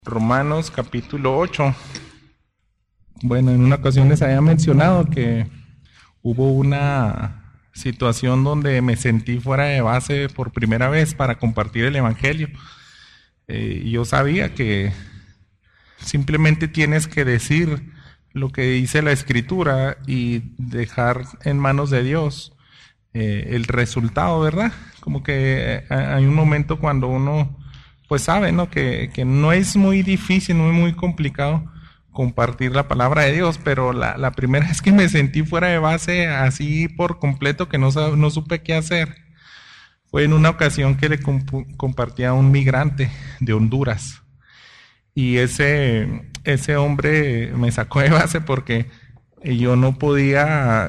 Romanos capítulo 8. Bueno, en una ocasión les había mencionado que hubo una situación donde me sentí fuera de base por primera vez para compartir el evangelio. Yo sabía que simplemente tienes que decir lo que dice la escritura y dejar en manos de Dios el resultado, ¿verdad? Como que hay un momento cuando uno pues sabe, ¿no? Que no es muy difícil, no es muy complicado compartir la palabra de Dios, pero la primera vez que me sentí fuera de base así por completo que no supe qué hacer fue en una ocasión que le compartí a un migrante de Honduras. Y ese hombre me sacó de base porque yo no podía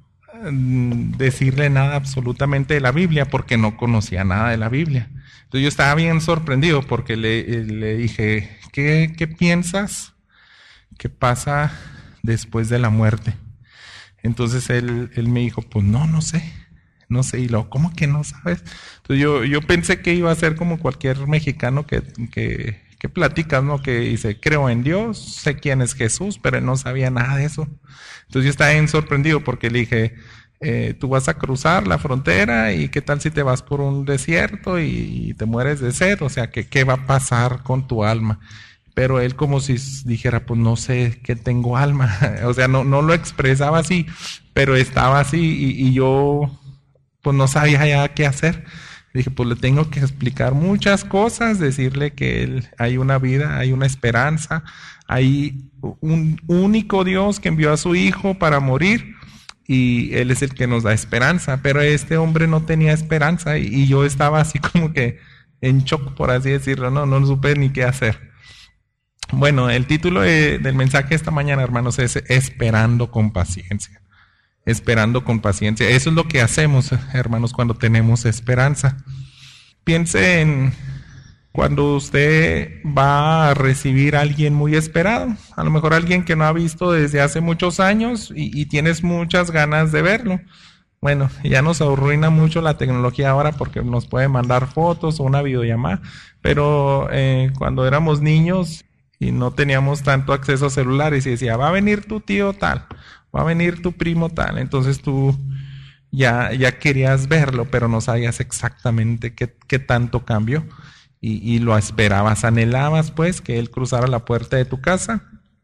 decirle nada absolutamente de la Biblia porque no conocía nada de la Biblia. Entonces yo estaba bien sorprendido porque le dije, ¿qué piensas que pasa después de la muerte? Entonces él me dijo, pues no sé. Y luego, ¿cómo que no sabes? Entonces yo pensé que iba a ser como cualquier mexicano que platica, ¿no? Que dice, creo en Dios, sé quién es Jesús, pero él no sabía nada de eso. Entonces yo estaba bien sorprendido porque le dije, tú vas a cruzar la frontera y qué tal si te vas por un desierto y te mueres de sed, o sea, ¿qué va a pasar con tu alma? Pero él como si dijera, pues no sé que tengo alma, o sea, no lo expresaba así, pero estaba así y yo pues no sabía ya qué hacer. Dije, pues le tengo que explicar muchas cosas, decirle que hay una vida, hay una esperanza, hay un único Dios que envió a su Hijo para morir y Él es el que nos da esperanza. Pero este hombre no tenía esperanza y yo estaba así como que en shock, por así decirlo, no supe ni qué hacer. Bueno, el título del mensaje esta mañana, hermanos, es Esperando con paciencia. Esperando con paciencia. Eso es lo que hacemos, hermanos, cuando tenemos esperanza. Piense en cuando usted va a recibir a alguien muy esperado, a lo mejor alguien que no ha visto desde hace muchos años y tienes muchas ganas de verlo. Bueno, ya nos arruina mucho la tecnología ahora porque nos puede mandar fotos o una videollamada, pero cuando éramos niños y no teníamos tanto acceso a celulares y decía, va a venir tu tío tal, va a venir tu primo tal, entonces tú ya querías verlo, pero no sabías exactamente qué tanto cambió y lo esperabas, anhelabas pues que él cruzara la puerta de tu casa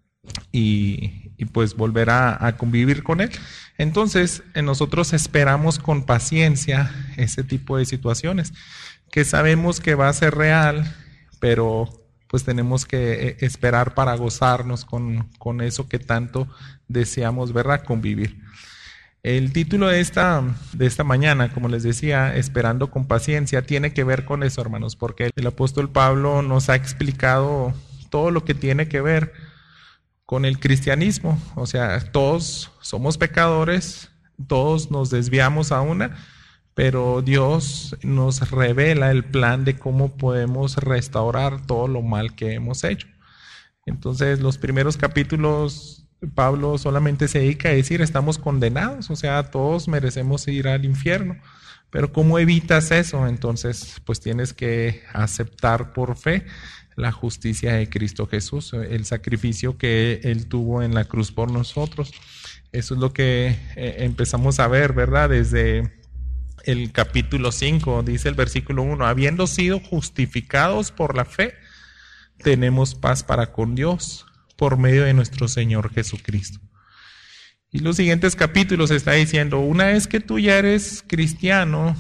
y pues volver a convivir con él. Entonces nosotros esperamos con paciencia ese tipo de situaciones que sabemos que va a ser real, pero pues tenemos que esperar para gozarnos con eso que tanto deseamos, ¿verdad? Convivir. El título de esta mañana, como les decía, Esperando con paciencia, tiene que ver con eso, hermanos, porque el apóstol Pablo nos ha explicado todo lo que tiene que ver con el cristianismo. O sea, todos somos pecadores, todos nos desviamos a una, pero Dios nos revela el plan de cómo podemos restaurar todo lo mal que hemos hecho. Entonces, los primeros capítulos, Pablo solamente se dedica a decir, estamos condenados, o sea, todos merecemos ir al infierno. Pero ¿cómo evitas eso? Entonces, pues tienes que aceptar por fe la justicia de Cristo Jesús, el sacrificio que Él tuvo en la cruz por nosotros. Eso es lo que empezamos a ver, ¿verdad? Desde el capítulo 5, dice el versículo 1, habiendo sido justificados por la fe, tenemos paz para con Dios por medio de nuestro Señor Jesucristo. Y los siguientes capítulos está diciendo, una vez que tú ya eres cristiano,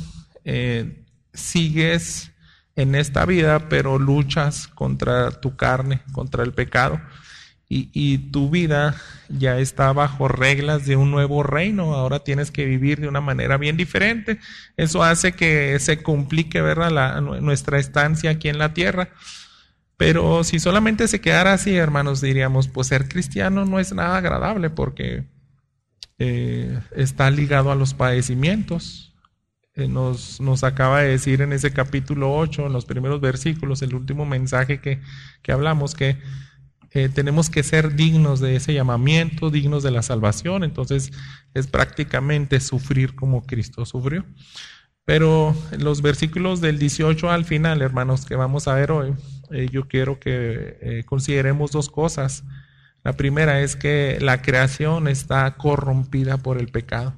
sigues en esta vida, pero luchas contra tu carne, contra el pecado, y tu vida ya está bajo reglas de un nuevo reino. Ahora tienes que vivir de una manera bien diferente. Eso hace que se complique, ¿verdad? Nuestra estancia aquí en la tierra. Pero si solamente se quedara así, hermanos, diríamos, pues ser cristiano no es nada agradable porque está ligado a los padecimientos. Nos acaba de decir en ese capítulo 8, en los primeros versículos, el último mensaje que hablamos, que tenemos que ser dignos de ese llamamiento, dignos de la salvación. Entonces es prácticamente sufrir como Cristo sufrió. Pero los versículos del 18 al final, hermanos, que vamos a ver hoy, yo quiero que consideremos dos cosas. La primera es que la creación está corrompida por el pecado.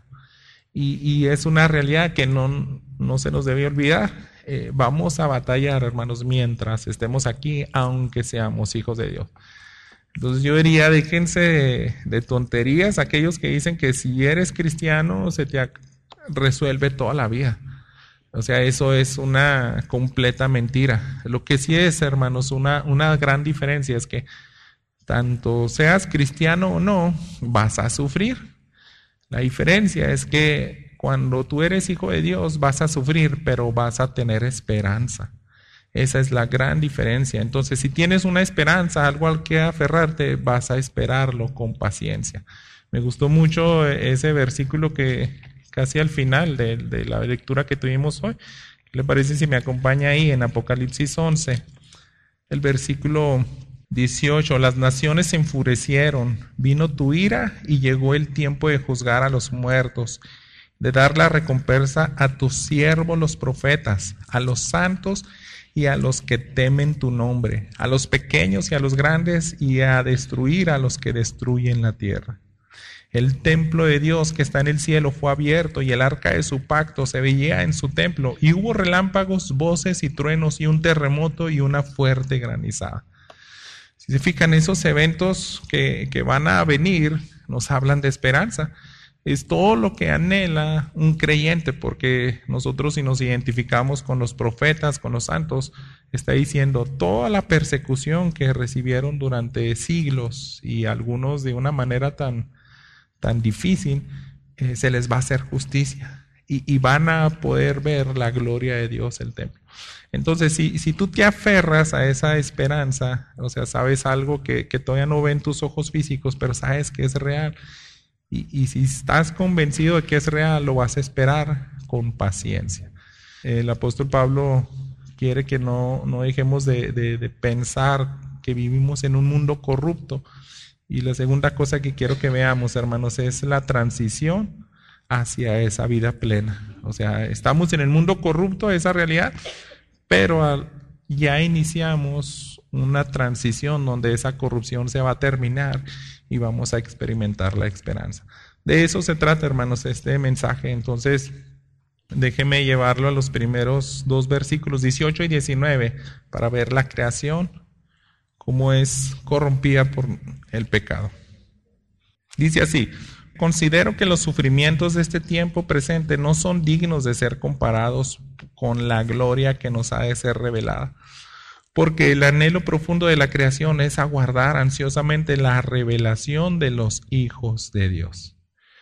Y es una realidad que no se nos debe olvidar. Vamos a batallar, hermanos, mientras estemos aquí, aunque seamos hijos de Dios. Entonces yo diría, déjense de tonterías aquellos que dicen que si eres cristiano se te resuelve toda la vida. O sea, eso es una completa mentira. Lo que sí es, hermanos, una gran diferencia es que tanto seas cristiano o no, vas a sufrir. La diferencia es que cuando tú eres hijo de Dios vas a sufrir, pero vas a tener esperanza. Esa es la gran diferencia. Entonces, si tienes una esperanza, algo al que aferrarte, vas a esperarlo con paciencia. Me gustó mucho ese versículo que casi al final de la lectura que tuvimos hoy. ¿Qué le parece si me acompaña ahí en Apocalipsis 11? El versículo 18, las naciones se enfurecieron, vino tu ira y llegó el tiempo de juzgar a los muertos, de dar la recompensa a tus siervos los profetas, a los santos y a los que temen tu nombre, a los pequeños y a los grandes, y a destruir a los que destruyen la tierra. El templo de Dios que está en el cielo fue abierto y el arca de su pacto se veía en su templo, y hubo relámpagos, voces y truenos y un terremoto y una fuerte granizada. Si se fijan, esos eventos que van a venir nos hablan de esperanza. Es todo lo que anhela un creyente, porque nosotros, si nos identificamos con los profetas, con los santos, está diciendo toda la persecución que recibieron durante siglos, y algunos de una manera tan difícil, se les va a hacer justicia y van a poder ver la gloria de Dios, el templo. Entonces, si tú te aferras a esa esperanza, o sea, sabes algo que todavía no ven tus ojos físicos, pero sabes que es real, y si estás convencido de que es real, lo vas a esperar con paciencia. El apóstol Pablo quiere que no dejemos de pensar que vivimos en un mundo corrupto. Y la segunda cosa que quiero que veamos, hermanos, es la transición hacia esa vida plena. O sea, estamos en el mundo corrupto, esa realidad, pero ya iniciamos una transición donde esa corrupción se va a terminar y vamos a experimentar la esperanza. De eso se trata, hermanos, este mensaje. Entonces, déjeme llevarlo a los primeros dos versículos, 18 y 19, para ver la creación, cómo es corrompida por el pecado. Dice así: considero que los sufrimientos de este tiempo presente no son dignos de ser comparados con la gloria que nos ha de ser revelada, porque el anhelo profundo de la creación es aguardar ansiosamente la revelación de los hijos de Dios.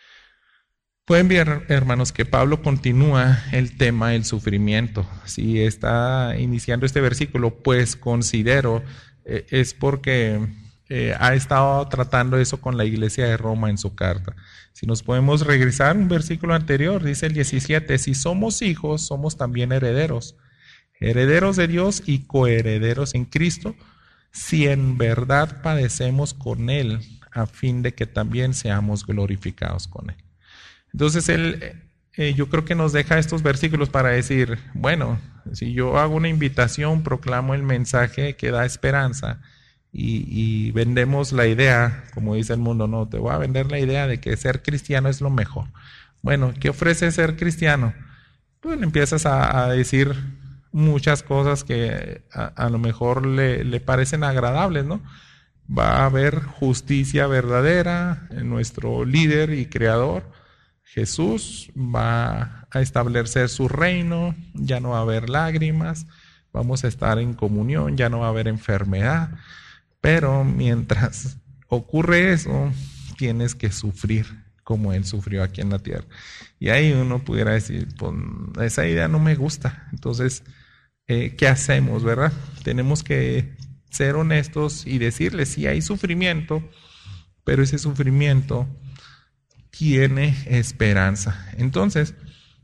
Pueden ver, hermanos, que Pablo continúa el tema del sufrimiento. Si está iniciando este versículo, pues considero, es porque ha estado tratando eso con la iglesia de Roma en su carta. Si nos podemos regresar un versículo anterior, dice el 17, si somos hijos, somos también herederos, herederos de Dios y coherederos en Cristo, si en verdad padecemos con Él, a fin de que también seamos glorificados con Él. Entonces yo creo que nos deja estos versículos para decir, bueno, si yo hago una invitación, proclamo el mensaje que da esperanza, y vendemos la idea, como dice el mundo, no, te voy a vender la idea de que ser cristiano es lo mejor. Bueno, ¿qué ofrece ser cristiano? Pues empiezas a decir muchas cosas que a lo mejor le parecen agradables, ¿no? Va a haber justicia verdadera en nuestro líder y creador, Jesús, va a establecer su reino, ya no va a haber lágrimas, vamos a estar en comunión, ya no va a haber enfermedad. Pero mientras ocurre eso, tienes que sufrir como Él sufrió aquí en la tierra. Y ahí uno pudiera decir, pues esa idea no me gusta. Entonces, ¿qué hacemos, verdad? Tenemos que ser honestos y decirle, sí hay sufrimiento, pero ese sufrimiento tiene esperanza. Entonces,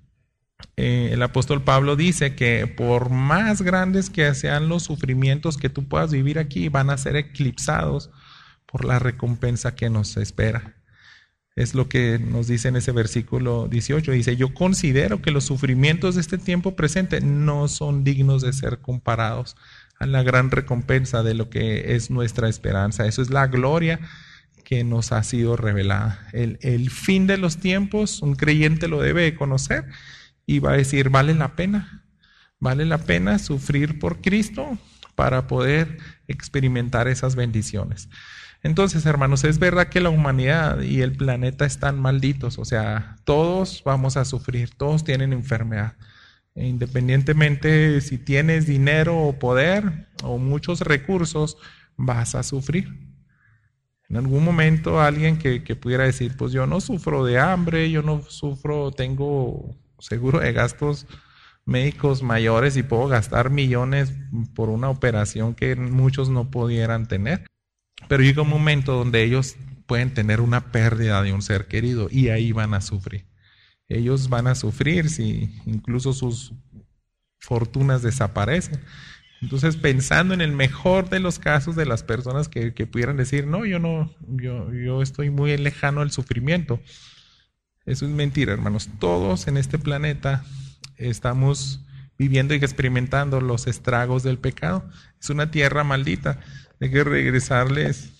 el apóstol Pablo dice que por más grandes que sean los sufrimientos que tú puedas vivir aquí, van a ser eclipsados por la recompensa que nos espera. Es lo que nos dice en ese versículo 18. Dice, yo considero que los sufrimientos de este tiempo presente no son dignos de ser comparados a la gran recompensa de lo que es nuestra esperanza. Eso es la gloria que nos ha sido revelada. El fin de los tiempos, un creyente lo debe conocer y va a decir, vale la pena sufrir por Cristo para poder experimentar esas bendiciones. Entonces, hermanos, es verdad que la humanidad y el planeta están malditos, o sea, todos vamos a sufrir, todos tienen enfermedad. Independientemente si tienes dinero o poder o muchos recursos, vas a sufrir. En algún momento alguien que pudiera decir, pues yo no sufro de hambre, yo no sufro, tengo seguro de gastos médicos mayores y puedo gastar millones por una operación que muchos no pudieran tener. Pero llega un momento donde ellos pueden tener una pérdida de un ser querido y ahí van a sufrir. Ellos van a sufrir si incluso sus fortunas desaparecen. Entonces, pensando en el mejor de los casos de las personas que pudieran decir, no, yo estoy muy lejano del sufrimiento. Eso es mentira, hermanos. Todos en este planeta estamos viviendo y experimentando los estragos del pecado. Es una tierra maldita. Hay que recordarles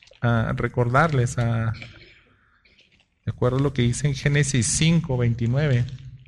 de acuerdo a lo que dice en Génesis 5, 29,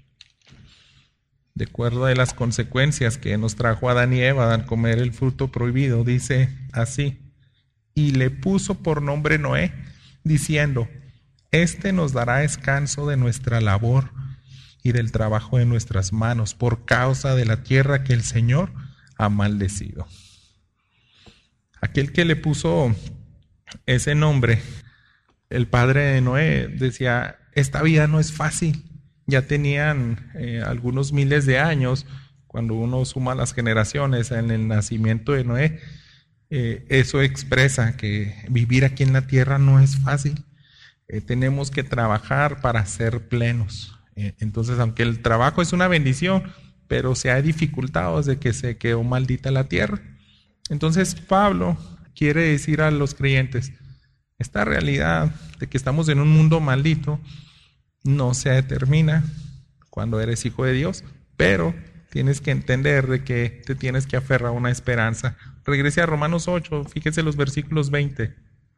de acuerdo a las consecuencias que nos trajo Adán y Eva al comer el fruto prohibido, dice así, y le puso por nombre Noé, diciendo, este nos dará descanso de nuestra labor y del trabajo de nuestras manos, por causa de la tierra que el Señor ha maldecido. Aquel que le puso ese nombre, el padre de Noé, decía, esta vida no es fácil. Ya tenían algunos miles de años, cuando uno suma las generaciones en el nacimiento de Noé, eso expresa que vivir aquí en la tierra no es fácil. Tenemos que trabajar para ser plenos. Entonces, aunque el trabajo es una bendición, pero se ha dificultado desde que se quedó maldita la tierra. Entonces, Pablo quiere decir a los creyentes, esta realidad de que estamos en un mundo maldito no se determina cuando eres hijo de Dios, pero tienes que entender de que te tienes que aferrar a una esperanza. Regrese a Romanos 8, fíjese los versículos 20.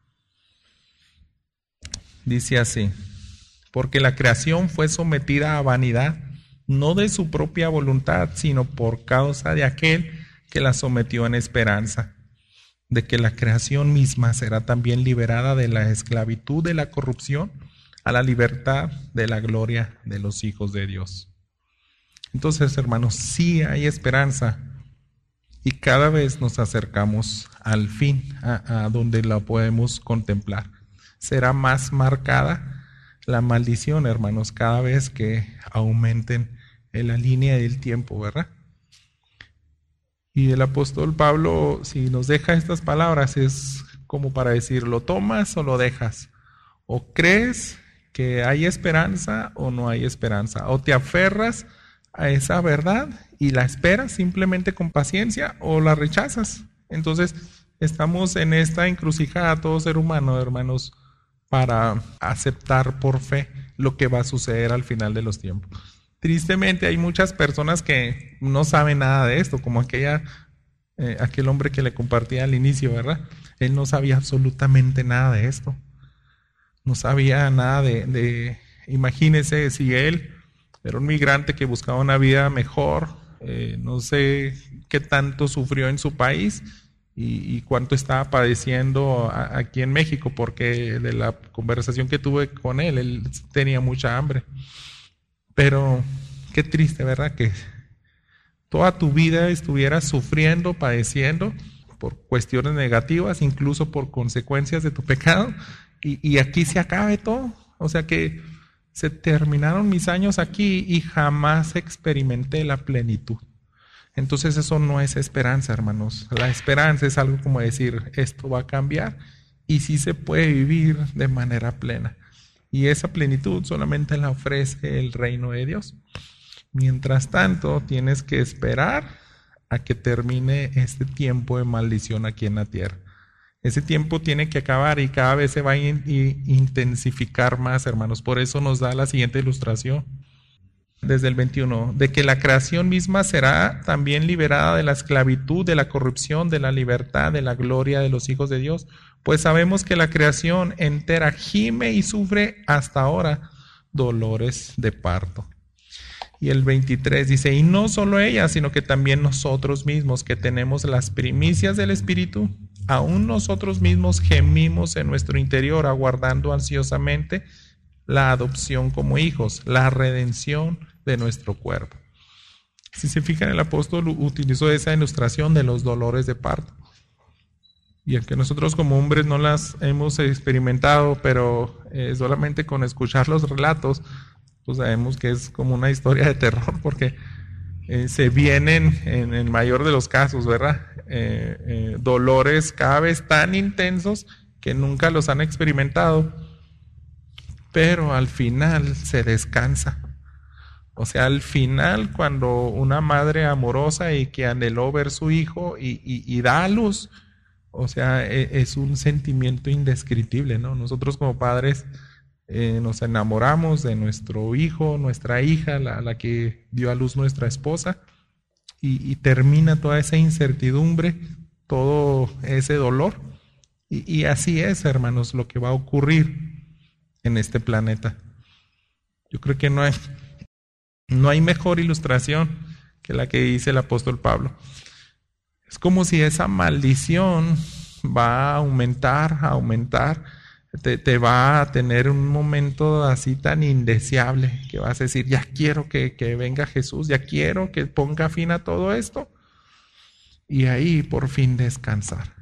Dice así, porque la creación fue sometida a vanidad, no de su propia voluntad, sino por causa de aquel que la sometió en esperanza, de que la creación misma será también liberada de la esclavitud de la corrupción a la libertad de la gloria de los hijos de Dios. Entonces, hermanos, sí hay esperanza y cada vez nos acercamos al fin, a donde la podemos contemplar. Será más marcada la maldición, hermanos, cada vez que aumenten en la línea del tiempo, ¿verdad? Y el apóstol Pablo, si nos deja estas palabras, es como para decir, ¿lo tomas o lo dejas? ¿O crees que hay esperanza o no hay esperanza? ¿O te aferras a esa verdad y la esperas simplemente con paciencia o la rechazas? Entonces, estamos en esta encrucijada, todo ser humano, hermanos, para aceptar por fe lo que va a suceder al final de los tiempos. Tristemente hay muchas personas que no saben nada de esto, como aquel hombre que le compartía al inicio, ¿verdad? Él no sabía absolutamente nada de esto. No sabía nada imagínese si él era un migrante que buscaba una vida mejor, no sé qué tanto sufrió en su país y cuánto estaba padeciendo aquí en México, porque de la conversación que tuve con él tenía mucha hambre. Pero qué triste, ¿verdad? Que toda tu vida estuvieras sufriendo, padeciendo por cuestiones negativas, incluso por consecuencias de tu pecado, y aquí se acabe todo. O sea que se terminaron mis años aquí y jamás experimenté la plenitud. Entonces eso no es esperanza, hermanos. La esperanza es algo como decir, esto va a cambiar y sí se puede vivir de manera plena. Y esa plenitud solamente la ofrece el reino de Dios. Mientras tanto, tienes que esperar a que termine este tiempo de maldición aquí en la tierra. Ese tiempo tiene que acabar y cada vez se va a intensificar más, hermanos. Por eso nos da la siguiente ilustración. desde el 21, de que la creación misma será también liberada de la esclavitud, de la corrupción, de la libertad, de la gloria de los hijos de Dios. Pues sabemos que la creación entera gime y sufre hasta ahora dolores de parto. Y el 23 dice, y no solo ella, sino que también nosotros mismos, que tenemos las primicias del Espíritu, aún nosotros mismos gemimos en nuestro interior, aguardando ansiosamente la adopción como hijos, la redención de nuestro cuerpo. Si se fijan, el apóstol utilizó esa ilustración de los dolores de parto. Y aunque nosotros como hombres no las hemos experimentado, pero solamente con escuchar los relatos, pues sabemos que es como una historia de terror, porque se vienen, en el mayor de los casos, ¿verdad? Dolores cada vez tan intensos que nunca los han experimentado, pero al final se descansa. O sea, al final, cuando una madre amorosa y que anheló ver su hijo y da a luz, o sea, es un sentimiento indescriptible, ¿no? Nosotros como padres nos enamoramos de nuestro hijo, nuestra hija, la que dio a luz nuestra esposa, y termina toda esa incertidumbre, todo ese dolor. Y así es, hermanos, lo que va a ocurrir en este planeta. Yo creo que no hay mejor ilustración que la que dice el apóstol Pablo. Es como si esa maldición va a aumentar, te va a tener un momento así tan indeseable que vas a decir, ya quiero que venga Jesús, ya quiero que ponga fin a todo esto, y ahí por fin descansar.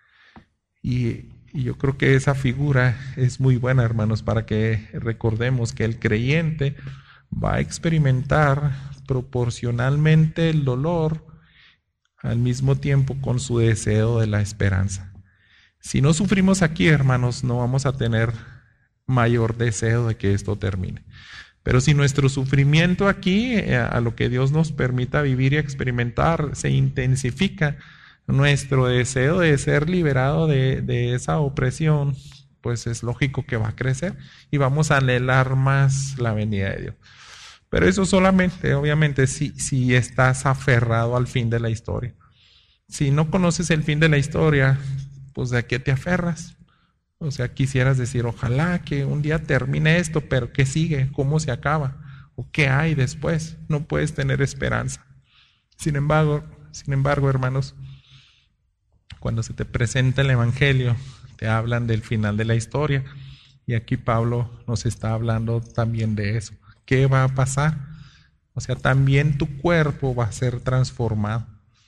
Y yo creo que esa figura es muy buena, hermanos, para que recordemos que el creyente va a experimentar proporcionalmente el dolor al mismo tiempo con su deseo de la esperanza. Si no sufrimos aquí, hermanos, no vamos a tener mayor deseo de que esto termine. Pero si nuestro sufrimiento aquí, a lo que Dios nos permita vivir y experimentar, se intensifica, nuestro deseo de ser liberado de esa opresión, pues es lógico que va a crecer y vamos a anhelar más la venida de Dios. Pero eso solamente, obviamente, si estás aferrado al fin de la historia. Si no conoces el fin de la historia, pues ¿de qué te aferras? O sea, quisieras decir, ojalá que un día termine esto, pero ¿qué sigue? ¿Cómo se acaba? ¿O qué hay después? No puedes tener esperanza. Sin embargo, hermanos, cuando se te presenta el Evangelio, te hablan del final de la historia. Y aquí Pablo nos está hablando también de eso. ¿Qué va a pasar? O sea, también tu cuerpo va a ser transformado.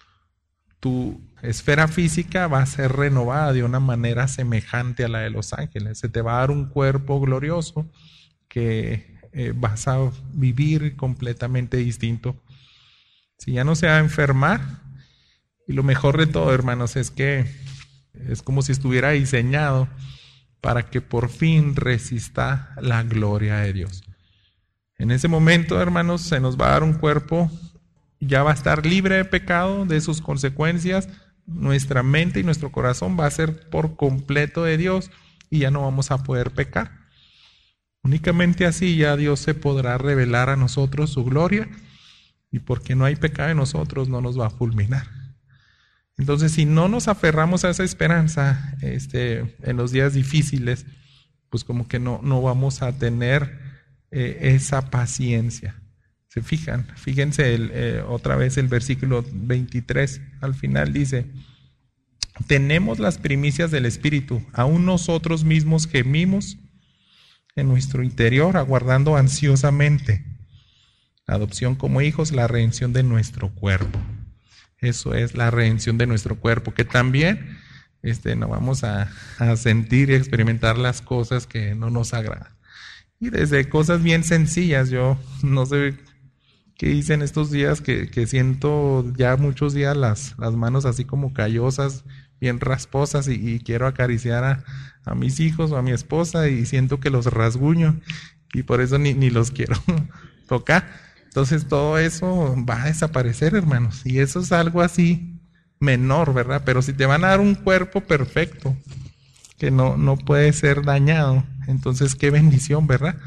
Tu esfera física va a ser renovada de una manera semejante a la de los ángeles. Se te va a dar un cuerpo glorioso que vas a vivir completamente distinto. Si ya no se va a enfermar, y lo mejor de todo, hermanos, es que es como si estuviera diseñado para que por fin resista la gloria de Dios. En ese momento, hermanos, se nos va a dar un cuerpo, ya va a estar libre de pecado, de sus consecuencias. Nuestra mente y nuestro corazón va a ser por completo de Dios y ya no vamos a poder pecar. Únicamente así ya Dios se podrá revelar a nosotros su gloria, y porque no hay pecado en nosotros no nos va a fulminar. Entonces, si no nos aferramos a esa esperanza en los días difíciles, pues como que no vamos a tener esa paciencia. ¿Se fijan? Fíjense otra vez el versículo 23, al final dice, tenemos las primicias del Espíritu, aún nosotros mismos gemimos en nuestro interior, aguardando ansiosamente la adopción como hijos, la redención de nuestro cuerpo. Eso es la redención de nuestro cuerpo, que también no vamos a sentir y experimentar las cosas que no nos agradan. Y desde cosas bien sencillas, yo no sé qué hice en estos días, que siento ya muchos días las manos así como callosas, bien rasposas, y quiero acariciar a mis hijos o a mi esposa y siento que los rasguño y por eso ni los quiero tocar. Entonces todo eso va a desaparecer, hermanos, y eso es algo así menor, ¿verdad? Pero si te van a dar un cuerpo perfecto, que no puede ser dañado, entonces qué bendición, ¿verdad?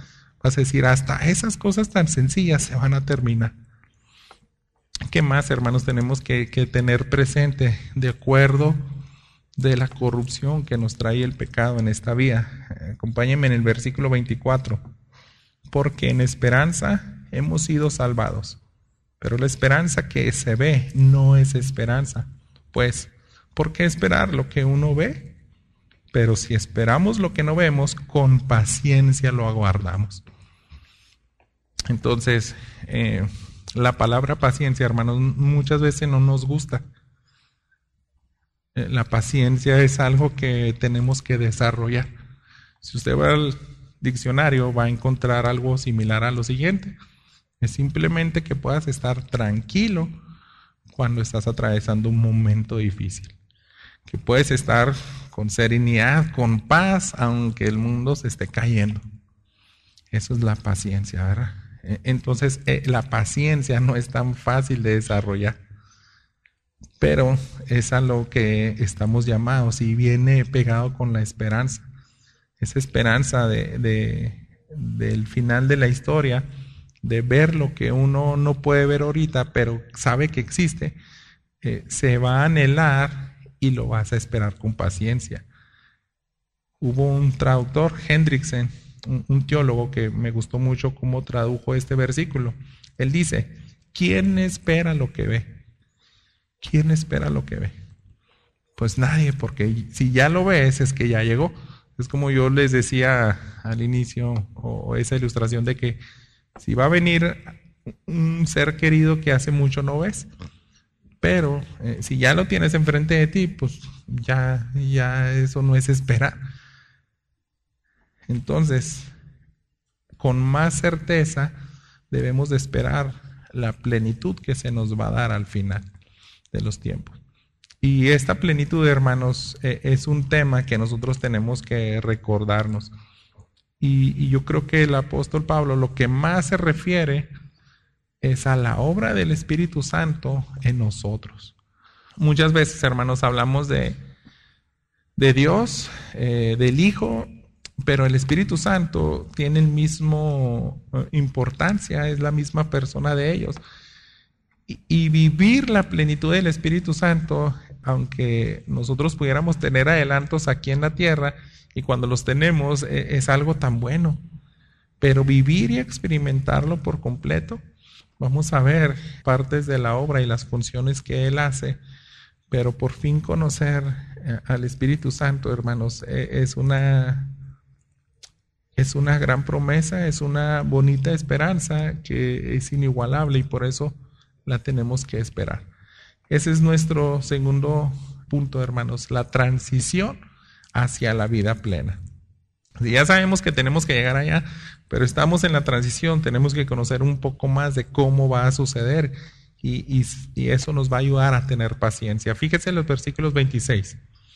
Vas a decir, hasta esas cosas tan sencillas se van a terminar. ¿Qué más, hermanos, tenemos que tener presente de acuerdo de la corrupción que nos trae el pecado en esta vida? Acompáñenme en el versículo 24. Porque en esperanza hemos sido salvados. Pero la esperanza que se ve no es esperanza. Pues, ¿por qué esperar lo que uno ve? Pero si esperamos lo que no vemos, con paciencia lo aguardamos. Entonces, la palabra paciencia, hermanos, muchas veces no nos gusta. La paciencia es algo que tenemos que desarrollar. Si usted va al diccionario, va a encontrar algo similar a lo siguiente. Es simplemente que puedas estar tranquilo cuando estás atravesando un momento difícil. Que puedes estar con serenidad, con paz, aunque el mundo se esté cayendo. Eso es la paciencia, ¿verdad? Entonces, la paciencia no es tan fácil de desarrollar, pero es a lo que estamos llamados y viene pegado con la esperanza. Esa esperanza del final de la historia, de ver lo que uno no puede ver ahorita, pero sabe que existe, se va a anhelar y lo vas a esperar con paciencia. Hubo un traductor, Hendrickson, un teólogo que me gustó mucho cómo tradujo este versículo. Él dice, ¿quién espera lo que ve? ¿Quién espera lo que ve? Pues nadie, porque si ya lo ves es que ya llegó. Es como yo les decía al inicio, o esa ilustración de que si va a venir un ser querido que hace mucho no ves, pero si ya lo tienes enfrente de ti, pues ya eso no es esperar. Entonces, con más certeza debemos de esperar la plenitud que se nos va a dar al final de los tiempos. Y esta plenitud, hermanos, es un tema que nosotros tenemos que recordarnos. Y yo creo que el apóstol Pablo lo que más se refiere es a la obra del Espíritu Santo en nosotros. Muchas veces, hermanos, hablamos de Dios, del Hijo, pero el Espíritu Santo tiene el mismo importancia, es la misma persona de ellos. Y vivir la plenitud del Espíritu Santo, aunque nosotros pudiéramos tener adelantos aquí en la tierra, y cuando los tenemos es algo tan bueno, pero vivir y experimentarlo por completo, vamos a ver partes de la obra y las funciones que Él hace, pero por fin conocer al Espíritu Santo, hermanos, es una gran promesa, es una bonita esperanza que es inigualable y por eso la tenemos que esperar. Ese es nuestro segundo punto, hermanos, la transición hacia la vida plena. Ya sabemos que tenemos que llegar allá, pero estamos en la transición, tenemos que conocer un poco más de cómo va a suceder y eso nos va a ayudar a tener paciencia. Fíjense en los versículos 26.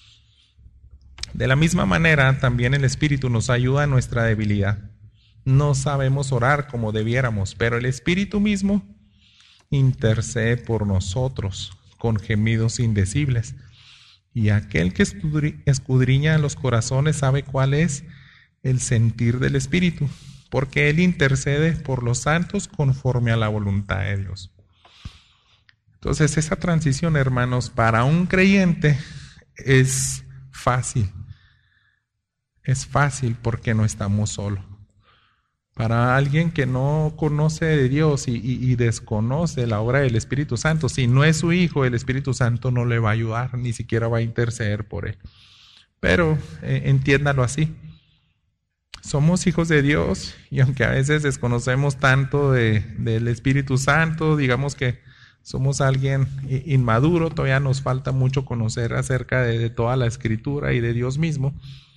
De la misma manera, también el Espíritu nos ayuda en nuestra debilidad. No sabemos orar como debiéramos, pero el Espíritu mismo intercede por nosotros con gemidos indecibles. Y aquel que escudriña los corazones sabe cuál es el sentir del Espíritu, porque Él intercede por los santos conforme a la voluntad de Dios. Entonces, esa transición, hermanos, para un creyente es fácil. Es fácil porque no estamos solos. Para alguien que no conoce de Dios y desconoce la obra del Espíritu Santo, si no es su hijo, el Espíritu Santo no le va a ayudar, ni siquiera va a interceder por él. Pero entiéndalo así. Somos hijos de Dios y aunque a veces desconocemos tanto del Espíritu Santo, digamos que somos alguien inmaduro, todavía nos falta mucho conocer acerca de toda la Escritura y de Dios mismo.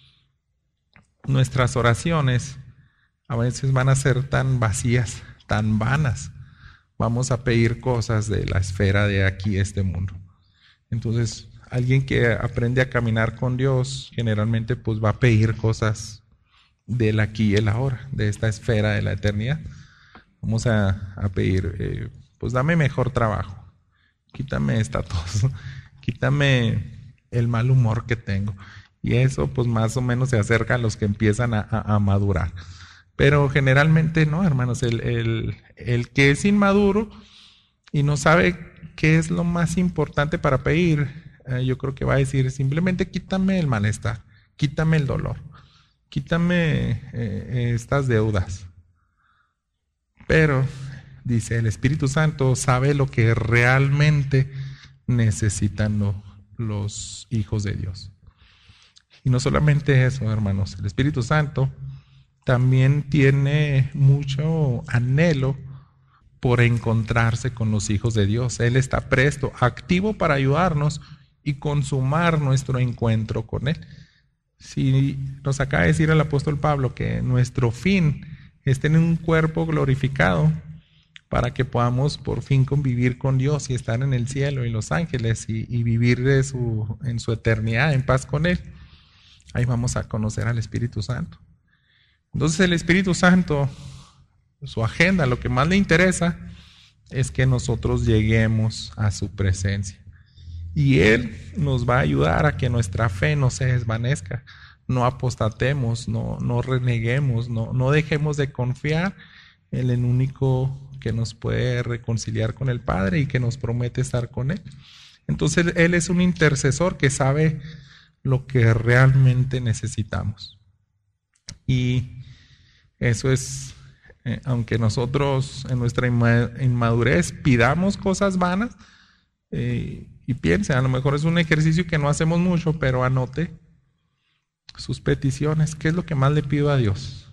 Nuestras oraciones a veces van a ser tan vacías, tan vanas. Vamos a pedir cosas de la esfera de aquí, este mundo. Entonces, alguien que aprende a caminar con Dios, generalmente pues va a pedir cosas del aquí y el ahora, de esta esfera de la eternidad. Vamos a pedir, pues dame mejor trabajo, quítame esta tos, quítame el mal humor que tengo. Y eso pues más o menos se acerca a los que empiezan a madurar. Pero generalmente no, hermanos. El que es inmaduro y no sabe qué es lo más importante para pedir, yo creo que va a decir simplemente quítame el malestar, quítame el dolor, quítame estas deudas. Pero, dice, el Espíritu Santo sabe lo que realmente necesitan los hijos de Dios. Y no solamente eso, hermanos, el Espíritu Santo también tiene mucho anhelo por encontrarse con los hijos de Dios. Él está presto, activo para ayudarnos y consumar nuestro encuentro con Él. Si nos acaba de decir el apóstol Pablo que nuestro fin es tener un cuerpo glorificado para que podamos por fin convivir con Dios y estar en el cielo y los ángeles y vivir en su eternidad en paz con Él, ahí vamos a conocer al Espíritu Santo. Entonces el Espíritu Santo, su agenda, lo que más le interesa es que nosotros lleguemos a su presencia. Y Él nos va a ayudar a que nuestra fe no se desvanezca, no apostatemos, no reneguemos, no dejemos de confiar en el único que nos puede reconciliar con el Padre y que nos promete estar con Él. Entonces Él es un intercesor que sabe lo que realmente necesitamos. Y eso es, aunque nosotros en nuestra inmadurez pidamos cosas vanas, y piensen, a lo mejor es un ejercicio que no hacemos mucho, pero anote sus peticiones. ¿Qué es lo que más le pido a Dios?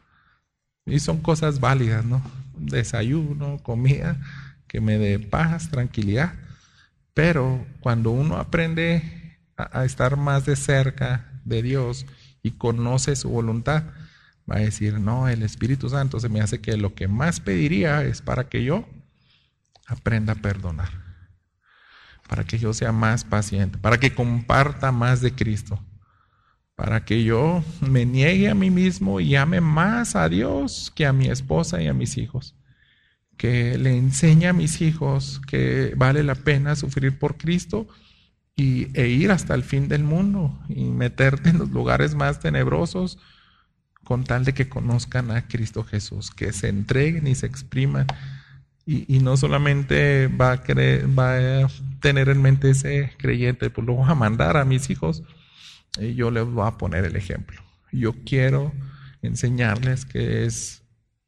Y son cosas válidas, ¿no? Desayuno, comida, que me dé paz, tranquilidad. Pero cuando uno aprende a estar más de cerca de Dios y conoce su voluntad, va a decir, no, el Espíritu Santo se me hace que lo que más pediría es para que yo aprenda a perdonar, para que yo sea más paciente, para que comparta más de Cristo, para que yo me niegue a mí mismo y ame más a Dios que a mi esposa y a mis hijos, que le enseñe a mis hijos que vale la pena sufrir por Cristo e ir hasta el fin del mundo y meterte en los lugares más tenebrosos con tal de que conozcan a Cristo Jesús, que se entreguen y se expriman. Y no solamente va a tener en mente ese creyente, pues lo voy a mandar a mis hijos y yo les voy a poner el ejemplo. Yo quiero enseñarles que es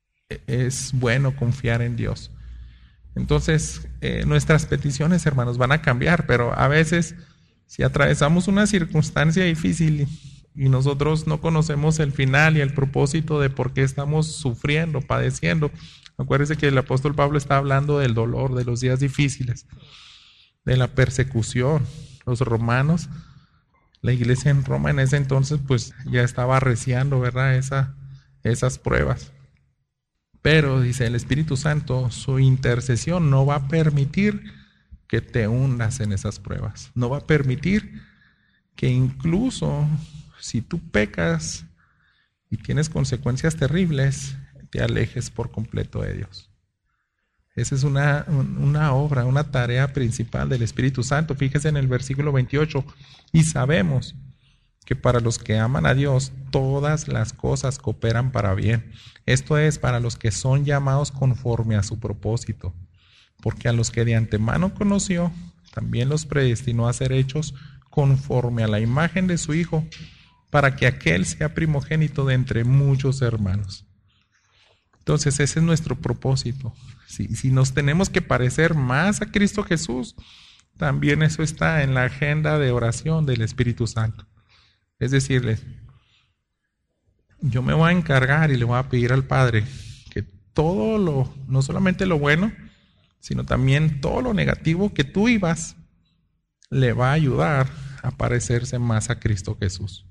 bueno confiar en Dios. Entonces, nuestras peticiones, hermanos, van a cambiar, pero a veces, si atravesamos una circunstancia difícil y nosotros no conocemos el final y el propósito de por qué estamos sufriendo, padeciendo. Acuérdense que el apóstol Pablo está hablando del dolor, de los días difíciles, de la persecución. Los romanos, la iglesia en Roma en ese entonces, pues ya estaba arreciando, ¿verdad? Esas pruebas. Pero, dice el Espíritu Santo, su intercesión no va a permitir que te hundas en esas pruebas. No va a permitir que incluso si tú pecas y tienes consecuencias terribles, te alejes por completo de Dios. Esa es una obra, una tarea principal del Espíritu Santo. Fíjese en el versículo 28. Y sabemos que para los que aman a Dios, todas las cosas cooperan para bien. Esto es, para los que son llamados conforme a su propósito. Porque a los que de antemano conoció, también los predestinó a ser hechos conforme a la imagen de su Hijo, para que aquel sea primogénito de entre muchos hermanos. Entonces ese es nuestro propósito. Si nos tenemos que parecer más a Cristo Jesús, también eso está en la agenda de oración del Espíritu Santo. Es decirles, yo me voy a encargar y le voy a pedir al Padre que no solamente lo bueno, sino también todo lo negativo que tú ibas, le va a ayudar a parecerse más a Cristo Jesús.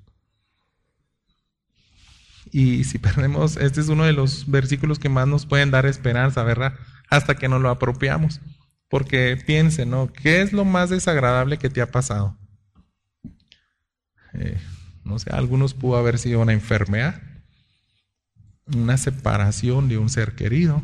Y si perdemos, este es uno de los versículos que más nos pueden dar esperanza, ¿verdad? Hasta que nos lo apropiamos. Porque piensen, ¿no? ¿Qué es lo más desagradable que te ha pasado? No sé, algunos pudo haber sido una enfermedad, una separación de un ser querido,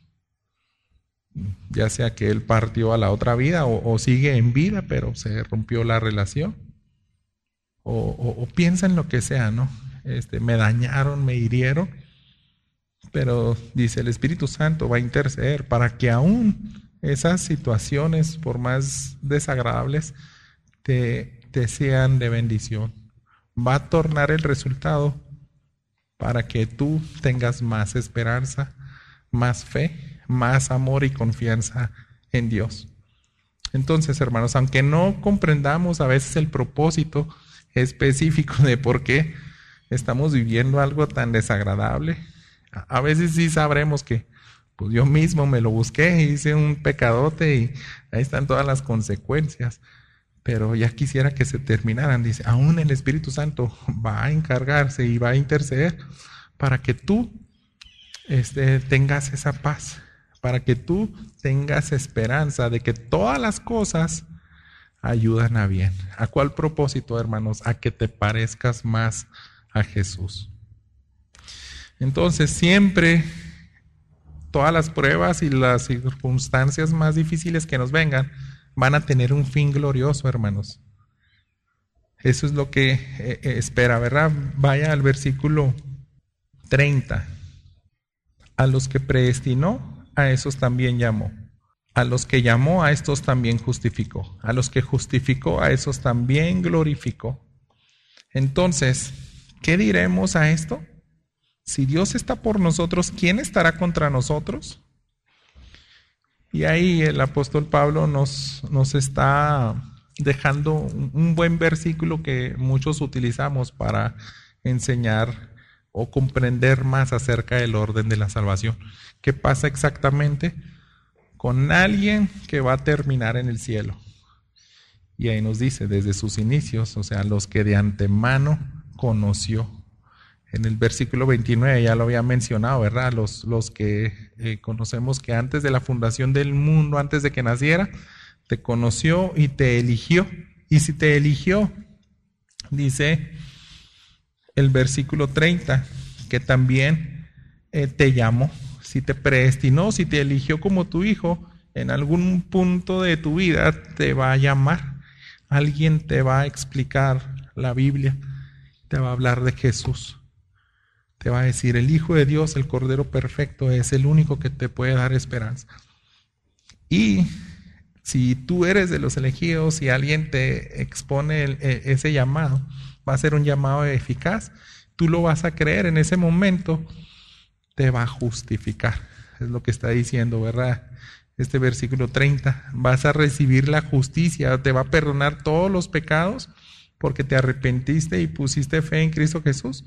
ya sea que él partió a la otra vida o sigue en vida, pero se rompió la relación. O piensa en lo que sea, ¿no? Me dañaron, me hirieron Pero dice, el Espíritu Santo va a interceder para que aún esas situaciones, por más desagradables, te sean de bendición. Va a tornar el resultado para que tú tengas más esperanza, más fe, más amor y confianza en Dios. Entonces, hermanos, aunque no comprendamos a veces el propósito específico de por qué estamos viviendo algo tan desagradable, a veces sí sabremos que pues yo mismo me lo busqué, hice un pecadote y ahí están todas las consecuencias. Pero ya quisiera que se terminaran. Dice, aún el Espíritu Santo va a encargarse y va a interceder para que tú tengas esa paz, para que tú tengas esperanza de que todas las cosas ayudan a bien. ¿A cuál propósito, hermanos? A que te parezcas más a Jesús. Entonces, siempre todas las pruebas y las circunstancias más difíciles que nos vengan van a tener un fin glorioso, hermanos. Eso es lo que espera, ¿verdad? Vaya al versículo 30. A los que predestinó, a esos también llamó. A los que llamó, a estos también justificó. A los que justificó, a esos también glorificó. Entonces, ¿qué diremos a esto? Si Dios está por nosotros, ¿quién estará contra nosotros? Y ahí el apóstol Pablo nos está dejando un buen versículo que muchos utilizamos para enseñar o comprender más acerca del orden de la salvación. ¿Qué pasa exactamente con alguien que va a terminar en el cielo? Y ahí nos dice, desde sus inicios, o sea, los que de antemano conoció. En el versículo 29 ya lo había mencionado, ¿verdad? Los que conocemos que antes de la fundación del mundo, antes de que naciera, te conoció y te eligió. Y si te eligió, dice el versículo 30, que también te llamó. Si te predestinó, si te eligió como tu hijo, en algún punto de tu vida te va a llamar. Alguien te va a explicar la Biblia, te va a hablar de Jesús. Te va a decir, el Hijo de Dios, el Cordero Perfecto, es el único que te puede dar esperanza. Y si tú eres de los elegidos y alguien te expone ese llamado, va a ser un llamado eficaz, tú lo vas a creer en ese momento, te va a justificar. Es lo que está diciendo, ¿verdad? Este versículo 30, vas a recibir la justicia, te va a perdonar todos los pecados porque te arrepentiste y pusiste fe en Cristo Jesús.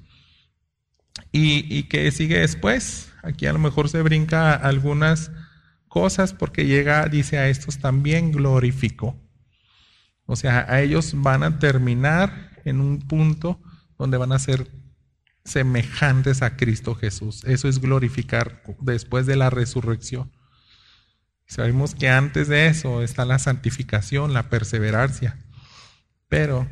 ¿Y qué sigue después? Aquí a lo mejor se brinca algunas cosas porque dice, a estos también glorificó. O sea, a ellos van a terminar en un punto donde van a ser semejantes a Cristo Jesús. Eso es glorificar después de la resurrección. Sabemos que antes de eso está la santificación, la perseverancia. Pero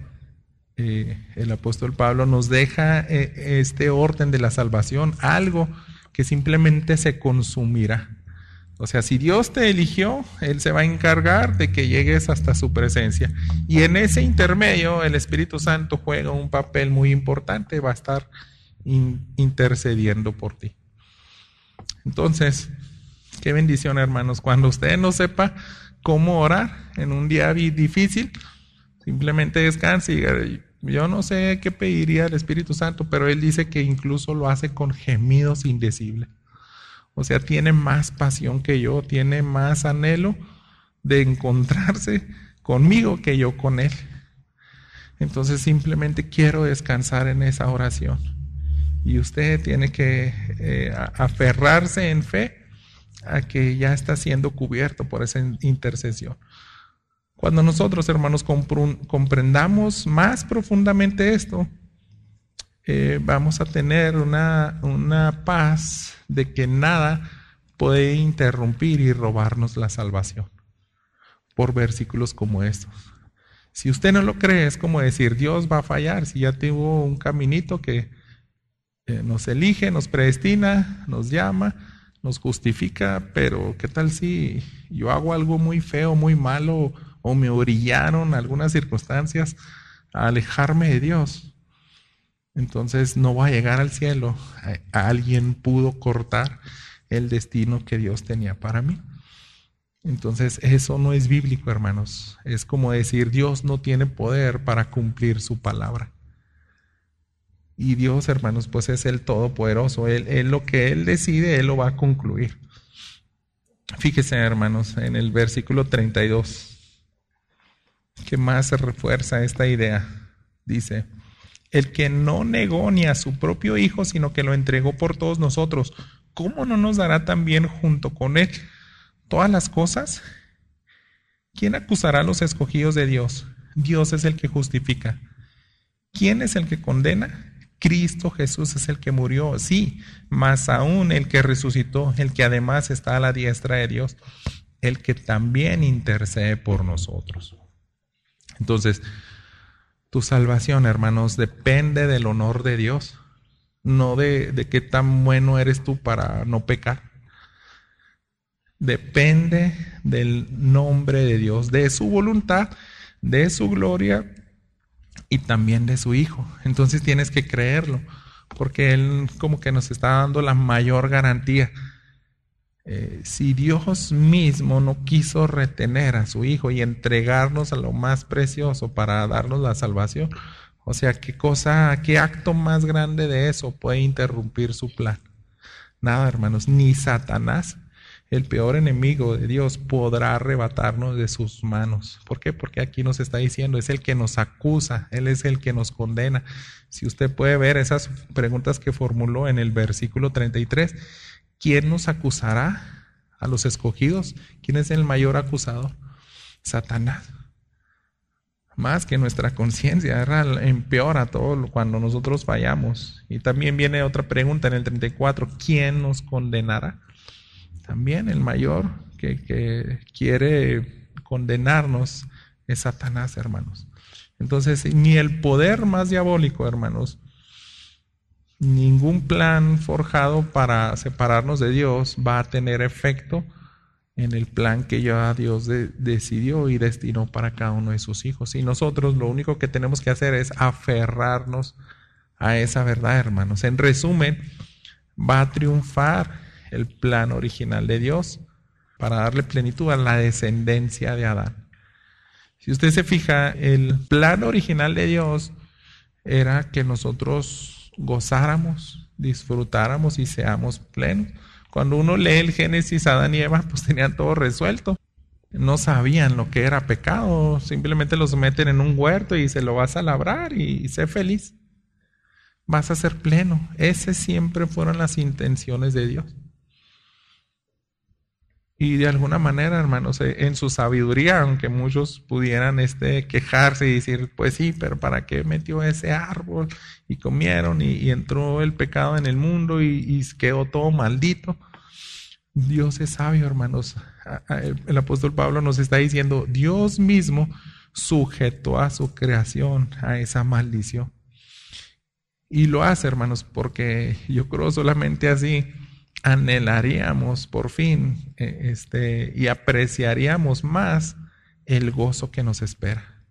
el apóstol Pablo nos deja este orden de la salvación, algo que simplemente se consumirá. O sea, si Dios te eligió, Él se va a encargar de que llegues hasta su presencia. Y en ese intermedio, el Espíritu Santo juega un papel muy importante, va a estar intercediendo por ti. Entonces, qué bendición, hermanos. Cuando usted no sepa cómo orar en un día difícil, simplemente descanse y diga, yo no sé qué pediría el Espíritu Santo, pero Él dice que incluso lo hace con gemidos indecibles. O sea, tiene más pasión que yo, tiene más anhelo de encontrarse conmigo que yo con Él. Entonces simplemente quiero descansar en esa oración. Y usted tiene que aferrarse en fe a que ya está siendo cubierto por esa intercesión. Cuando nosotros, hermanos, comprendamos más profundamente esto, vamos a tener una paz de que nada puede interrumpir y robarnos la salvación por versículos como estos. Si usted no lo cree, es como decir, Dios va a fallar si ya tuvo un caminito que nos elige, nos predestina, nos llama, nos justifica, pero ¿qué tal si yo hago algo muy feo, muy malo, o me orillaron algunas circunstancias a alejarme de Dios? entonces no voy a llegar al cielo. Alguien pudo cortar el destino que Dios tenía para mí. Entonces eso no es bíblico, hermanos. Es como decir, Dios no tiene poder para cumplir su palabra. Y Dios, hermanos, pues es el Todopoderoso. Él lo que Él decide, Él lo va a concluir. Fíjese, hermanos, en el versículo 32, que más se refuerza esta idea. Dice, el que no negó ni a su propio Hijo, sino que lo entregó por todos nosotros, ¿cómo no nos dará también junto con Él todas las cosas? ¿Quién acusará a los escogidos de Dios? Dios es el que justifica. ¿Quién es el que condena? Cristo Jesús es el que murió, sí, más aún el que resucitó, el que además está a la diestra de Dios, el que también intercede por nosotros. Entonces, tu salvación, hermanos, depende del honor de Dios, no de qué tan bueno eres tú para no pecar. Depende del nombre de Dios, de su voluntad, de su gloria y también de su Hijo. Entonces tienes que creerlo, porque Él como que nos está dando la mayor garantía. Si Dios mismo no quiso retener a su Hijo y entregarnos a lo más precioso para darnos la salvación, o sea, qué acto más grande de eso puede interrumpir su plan. Nada, hermanos, ni Satanás, el peor enemigo de Dios, podrá arrebatarnos de sus manos. ¿Por qué? Porque aquí nos está diciendo, es el que nos acusa, Él es el que nos condena. Si usted puede ver esas preguntas que formuló en el versículo 33, ¿quién nos acusará a los escogidos? ¿Quién es el mayor acusador? Satanás. Más que nuestra conciencia, empeora todo cuando nosotros fallamos. Y también viene otra pregunta en el 34, ¿quién nos condenará? También el mayor que quiere condenarnos es Satanás, hermanos. Entonces, ni el poder más diabólico, hermanos, ningún plan forjado para separarnos de Dios va a tener efecto en el plan que ya Dios decidió y destinó para cada uno de sus hijos. Y nosotros lo único que tenemos que hacer es aferrarnos a esa verdad, hermanos. En resumen, va a triunfar el plan original de Dios para darle plenitud a la descendencia de Adán. Si usted se fija, el plan original de Dios era que nosotros gozáramos, disfrutáramos y seamos plenos. Cuando uno lee el Génesis, Adán y Eva pues tenían todo resuelto. No sabían lo que era pecado, simplemente los meten en un huerto y se lo vas a labrar y sé feliz. Vas a ser pleno. Esas siempre fueron las intenciones de Dios. Y de alguna manera, hermanos, en su sabiduría, aunque muchos pudieran quejarse y decir, pues sí, pero ¿para qué metió ese árbol? Y comieron y entró el pecado en el mundo y quedó todo maldito. Dios es sabio, hermanos. El apóstol Pablo nos está diciendo, Dios mismo sujetó a su creación a esa maldición. Y lo hace, hermanos, porque yo creo solamente así anhelaríamos por fin y apreciaríamos más el gozo que nos espera.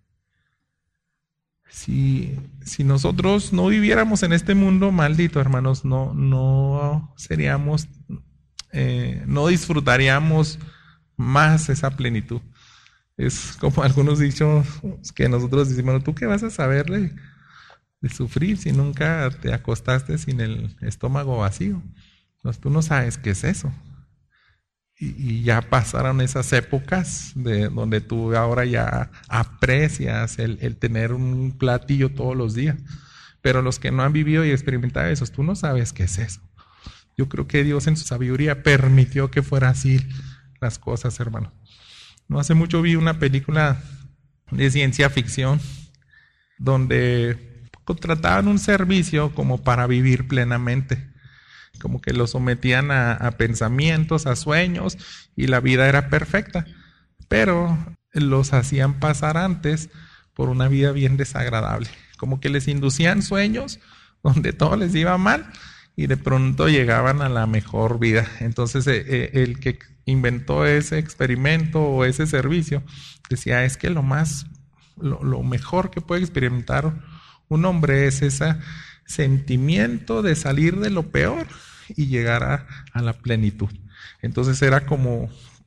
Si nosotros no viviéramos en este mundo maldito, hermanos, no seríamos, no disfrutaríamos más esa plenitud. Es como algunos dichos que nosotros decimos, ¿tú qué vas a saber de sufrir si nunca te acostaste sin el estómago vacío? Pues tú no sabes qué es eso. Y ya pasaron esas épocas donde tú ahora ya aprecias el tener un platillo todos los días. Pero los que no han vivido y experimentado eso, tú no sabes qué es eso. Yo creo que Dios en su sabiduría permitió que fuera así las cosas, hermano. No hace mucho vi una película de ciencia ficción donde contrataban un servicio como para vivir plenamente. Como que lo sometían a pensamientos, a sueños, y la vida era perfecta. Pero los hacían pasar antes por una vida bien desagradable. Como que les inducían sueños donde todo les iba mal y de pronto llegaban a la mejor vida. Entonces el que inventó ese experimento o ese servicio decía, es que lo mejor que puede experimentar un hombre es esa sentimiento de salir de lo peor y llegar a la plenitud. Entonces era como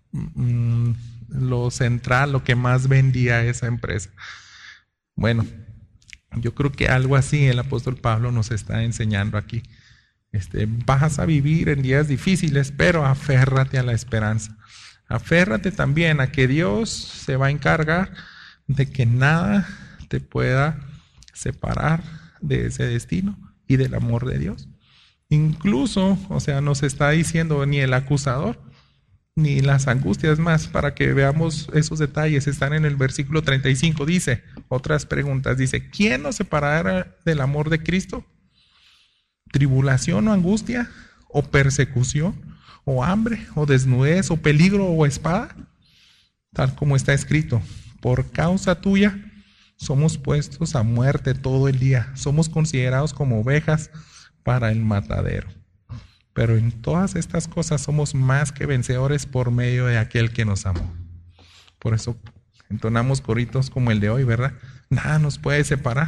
lo central, lo que más vendía esa empresa. Bueno, yo creo que algo así el apóstol Pablo nos está enseñando aquí. Vas a vivir en días difíciles, pero aférrate a la esperanza. Aférrate también a que Dios se va a encargar de que nada te pueda separar de ese destino y del amor de Dios. Incluso, nos está diciendo ni el acusador, ni las angustias más, para que veamos esos detalles. Están en el versículo 35, dice, otras preguntas, dice, ¿quién nos separará del amor de Cristo? ¿Tribulación o angustia? ¿O persecución? ¿O hambre? ¿O desnudez? ¿O peligro? ¿O espada? Tal como está escrito, por causa tuya somos puestos a muerte todo el día, somos considerados como ovejas para el matadero. Pero en todas estas cosas somos más que vencedores por medio de aquel que nos amó. Por eso entonamos coritos como el de hoy, ¿verdad? Nada nos puede separar.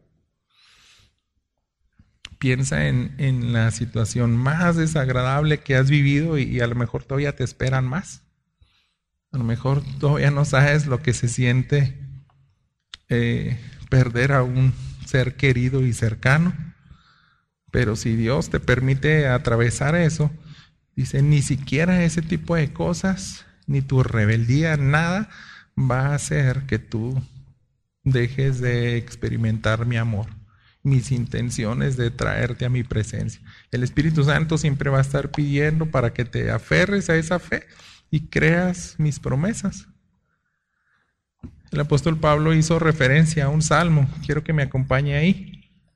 Piensa en la situación más desagradable que has vivido y a lo mejor todavía te esperan más. A lo mejor todavía no sabes lo que se siente perder a un ser querido y cercano. Pero si Dios te permite atravesar eso, dice, ni siquiera ese tipo de cosas, ni tu rebeldía, nada va a hacer que tú dejes de experimentar mi amor, mis intenciones de traerte a mi presencia. El Espíritu Santo siempre va a estar pidiendo para que te aferres a esa fe y creas mis promesas. El apóstol Pablo hizo referencia a un salmo. Quiero que me acompañe ahí.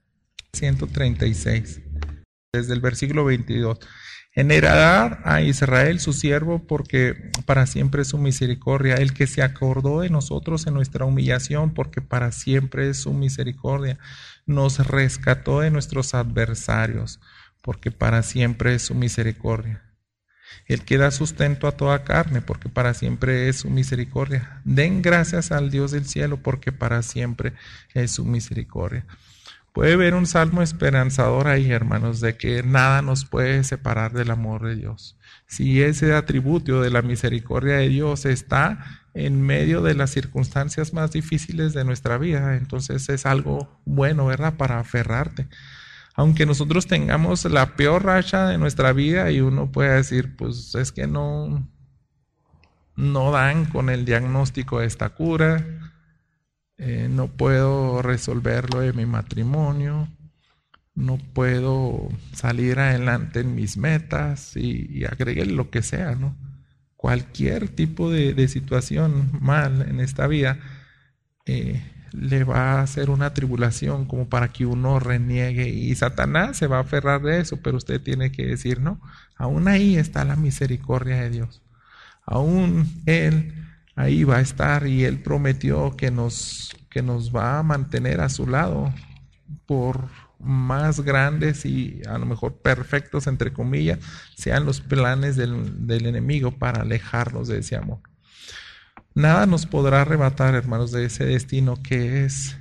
136, desde el versículo 22. En heredad a Israel su siervo, porque para siempre es su misericordia. El que se acordó de nosotros en nuestra humillación, porque para siempre es su misericordia. Nos rescató de nuestros adversarios, porque para siempre es su misericordia. El que da sustento a toda carne, porque para siempre es su misericordia. Den gracias al Dios del cielo, porque para siempre es su misericordia. Puede haber un salmo esperanzador ahí, hermanos, de que nada nos puede separar del amor de Dios. Si ese atributo de la misericordia de Dios está en medio de las circunstancias más difíciles de nuestra vida, entonces es algo bueno, ¿verdad?, para aferrarte. Aunque nosotros tengamos la peor racha de nuestra vida y uno pueda decir, pues es que no dan con el diagnóstico de esta cura, no puedo resolver lo de mi matrimonio, no puedo salir adelante en mis metas y agregue lo que sea, ¿no? Cualquier tipo de situación mal en esta vida le va a hacer una tribulación como para que uno reniegue, y Satanás se va a aferrar de eso, pero usted tiene que decir, no, aún ahí está la misericordia de Dios, aún Él ahí va a estar, y Él prometió que nos va a mantener a su lado por más grandes y a lo mejor perfectos, entre comillas, sean los planes del enemigo para alejarnos de ese amor. Nada nos podrá arrebatar, hermanos, de ese destino que es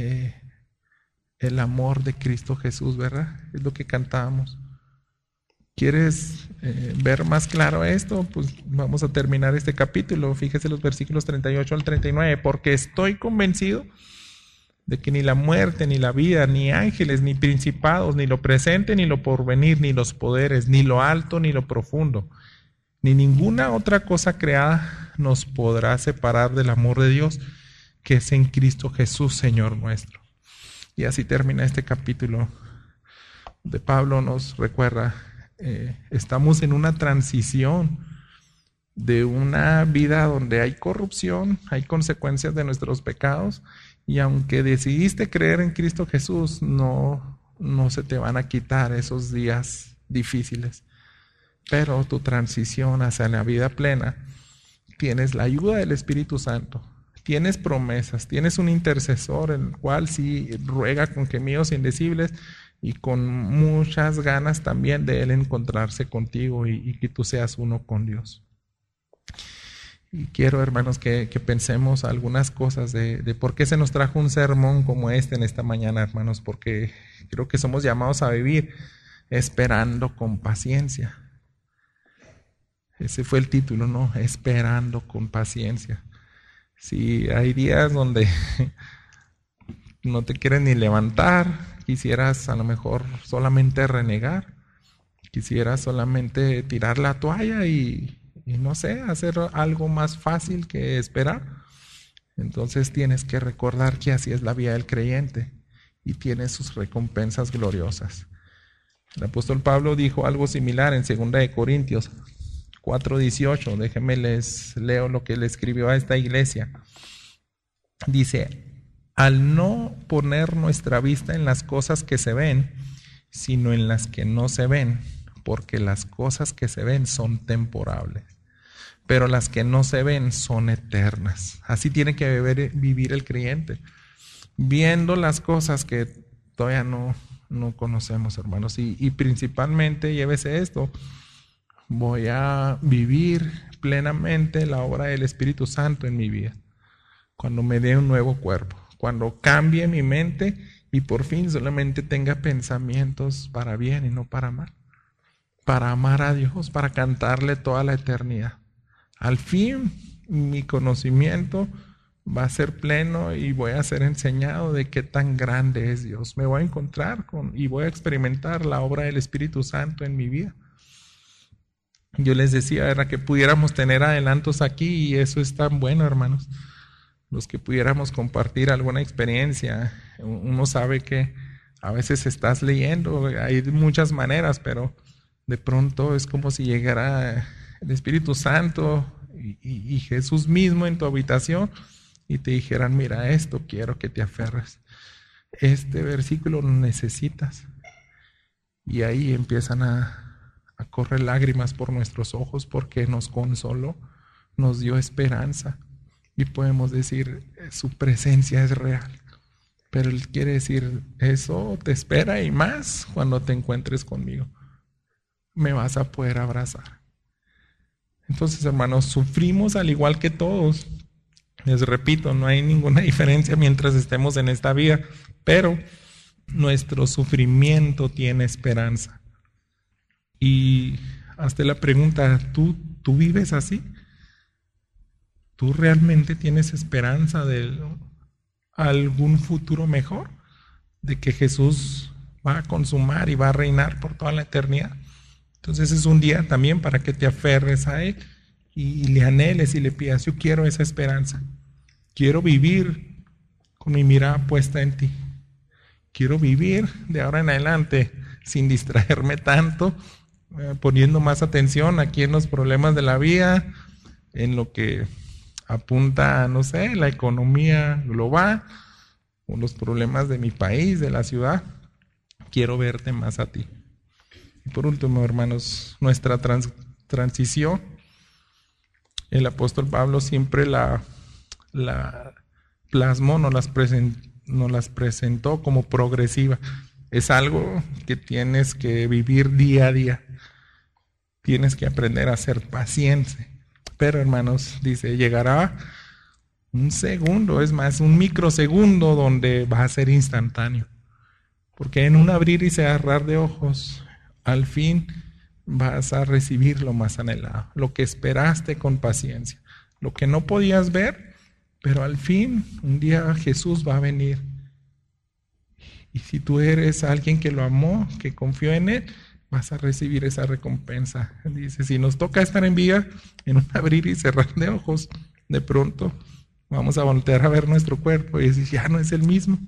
el amor de Cristo Jesús, ¿verdad? Es lo que cantábamos. ¿Quieres ver más claro esto? Pues vamos a terminar este capítulo. Fíjese los versículos 38 al 39. Porque estoy convencido de que ni la muerte, ni la vida, ni ángeles, ni principados, ni lo presente, ni lo porvenir, ni los poderes, ni lo alto, ni lo profundo, ni ninguna otra cosa creada nos podrá separar del amor de Dios que es en Cristo Jesús, Señor nuestro. Y así termina este capítulo de Pablo. Nos recuerda, estamos en una transición de una vida donde hay corrupción, hay consecuencias de nuestros pecados, y aunque decidiste creer en Cristo Jesús, no se te van a quitar esos días difíciles. Pero tu transición hacia la vida plena, tienes la ayuda del Espíritu Santo, tienes promesas, tienes un intercesor, el cual sí ruega con gemidos indecibles y con muchas ganas también de Él encontrarse contigo y que tú seas uno con Dios. Y quiero, hermanos, que pensemos algunas cosas de por qué se nos trajo un sermón como este en esta mañana, hermanos, porque creo que somos llamados a vivir esperando con paciencia. Ese fue el título, ¿no? Esperando con paciencia. Si hay días donde no te quieres ni levantar, quisieras a lo mejor solamente renegar, quisieras solamente tirar la toalla y no sé, hacer algo más fácil que esperar. Entonces tienes que recordar que así es la vida del creyente y tiene sus recompensas gloriosas. El apóstol Pablo dijo algo similar en 2 Corintios 4:18. Déjenme les leo lo que le escribió a esta iglesia. Dice: al no poner nuestra vista en las cosas que se ven, sino en las que no se ven, porque las cosas que se ven son temporales, pero las que no se ven son eternas. Así tiene que vivir el creyente, viendo las cosas que todavía no conocemos, hermanos. Y principalmente, llévese esto, voy a vivir plenamente la obra del Espíritu Santo en mi vida, cuando me dé un nuevo cuerpo, cuando cambie mi mente y por fin solamente tenga pensamientos para bien y no para mal, para amar a Dios, para cantarle toda la eternidad. Al fin mi conocimiento va a ser pleno y voy a ser enseñado de qué tan grande es Dios. Me voy a encontrar y voy a experimentar la obra del Espíritu Santo en mi vida. Yo les decía, era que pudiéramos tener adelantos aquí y eso es tan bueno, hermanos. Los que pudiéramos compartir alguna experiencia. Uno sabe que a veces estás leyendo, hay muchas maneras, pero de pronto es como si llegara el Espíritu Santo y Jesús mismo en tu habitación y te dijeran: mira, esto quiero que te aferres, este versículo lo necesitas. Y ahí empiezan a correr lágrimas por nuestros ojos porque nos consoló, nos dio esperanza y podemos decir: su presencia es real. Pero Él quiere decir: eso te espera y más cuando te encuentres conmigo. Me vas a poder abrazar. Entonces, hermanos, sufrimos al igual que todos. Les repito, no hay ninguna diferencia mientras estemos en esta vida, pero nuestro sufrimiento tiene esperanza. Y hasta la pregunta: ¿tú vives así? ¿Tú realmente tienes esperanza de algún futuro mejor? ¿De que Jesús va a consumar y va a reinar por toda la eternidad? Entonces es un día también para que te aferres a Él y le anheles y le pidas: yo quiero esa esperanza. Quiero vivir con mi mirada puesta en ti. Quiero vivir de ahora en adelante sin distraerme tanto, poniendo más atención aquí en los problemas de la vida, en lo que apunta, no sé, la economía global o los problemas de mi país, de la ciudad. Quiero verte más a ti. Y por último, hermanos, nuestra transición, el apóstol Pablo siempre la plasmó, nos las presentó como progresiva. Es algo que tienes que vivir día a día. Tienes que aprender a ser paciente. Pero, hermanos, dice, llegará un segundo, es más, un microsegundo donde va a ser instantáneo. Porque en un abrir y cerrar de ojos, al fin vas a recibir lo más anhelado, lo que esperaste con paciencia, lo que no podías ver, pero al fin un día Jesús va a venir. Y si tú eres alguien que lo amó, que confió en Él, vas a recibir esa recompensa. Dice, si nos toca estar en vida, en un abrir y cerrar de ojos, de pronto vamos a voltear a ver nuestro cuerpo y decir, ya no es el mismo.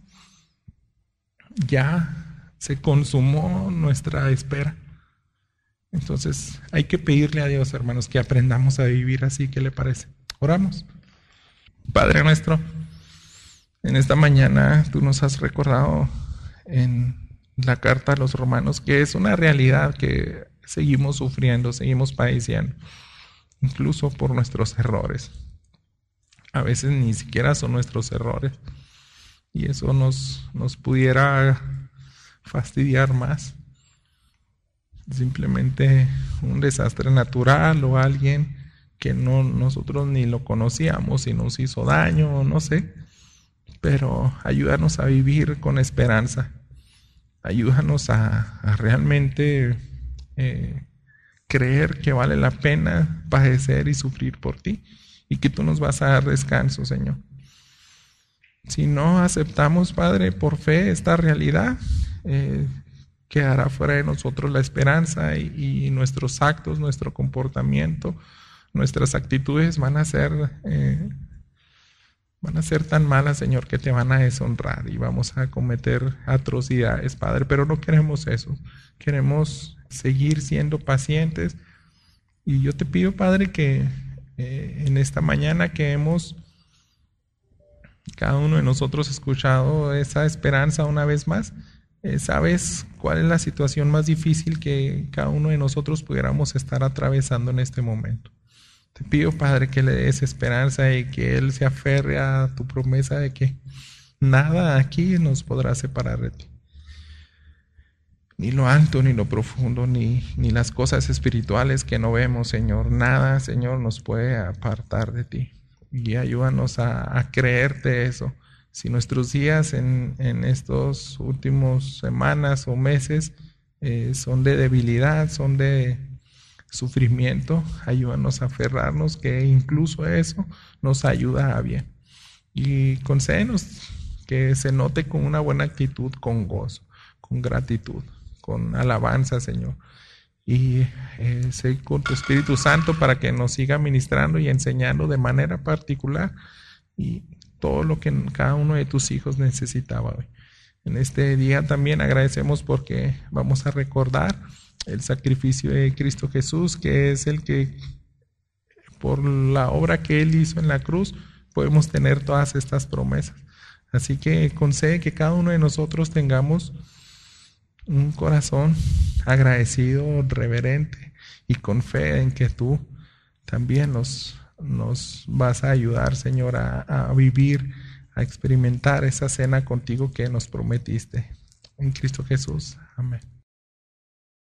Ya se consumó nuestra espera. Entonces hay que pedirle a Dios, hermanos, que aprendamos a vivir así. ¿Qué le parece? Oramos. Padre nuestro, en esta mañana tú nos has recordado en la carta a los Romanos que es una realidad que seguimos sufriendo, seguimos padeciendo, incluso por nuestros errores. A veces ni siquiera son nuestros errores y eso nos pudiera fastidiar más. Simplemente un desastre natural o alguien que nosotros ni lo conocíamos y nos hizo daño, no sé, pero ayúdanos a vivir con esperanza, ayúdanos a realmente creer que vale la pena padecer y sufrir por ti y que tú nos vas a dar descanso, Señor. Si no aceptamos, Padre, por fe esta realidad, quedará fuera de nosotros la esperanza y nuestros actos, nuestro comportamiento, nuestras actitudes van a ser tan malas, Señor, que te van a deshonrar y vamos a cometer atrocidades, Padre, pero no queremos eso. Queremos seguir siendo pacientes y yo te pido, Padre, que en esta mañana que hemos cada uno de nosotros escuchado esa esperanza una vez más, ¿sabes cuál es la situación más difícil que cada uno de nosotros pudiéramos estar atravesando en este momento? Te pido, Padre, que le des esperanza y que Él se aferre a tu promesa de que nada aquí nos podrá separar de ti. Ni lo alto, ni lo profundo, ni las cosas espirituales que no vemos, Señor. Nada, Señor, nos puede apartar de ti. Y ayúdanos a creerte eso. Si nuestros días en estos últimos semanas o meses son de debilidad, son de sufrimiento, ayúdanos a aferrarnos, que incluso eso nos ayuda a bien. Y concédenos que se note con una buena actitud, con gozo, con gratitud, con alabanza, Señor. Y sé con tu Espíritu Santo para que nos siga ministrando y enseñando de manera particular y todo lo que cada uno de tus hijos necesitaba hoy. En este día también agradecemos porque vamos a recordar el sacrificio de Cristo Jesús, que es el que por la obra que Él hizo en la cruz podemos tener todas estas promesas. Así que concede que cada uno de nosotros tengamos un corazón agradecido, reverente y con fe en que tú también nos vas a ayudar, Señor, a vivir, a experimentar esa cena contigo que nos prometiste. En Cristo Jesús. Amén.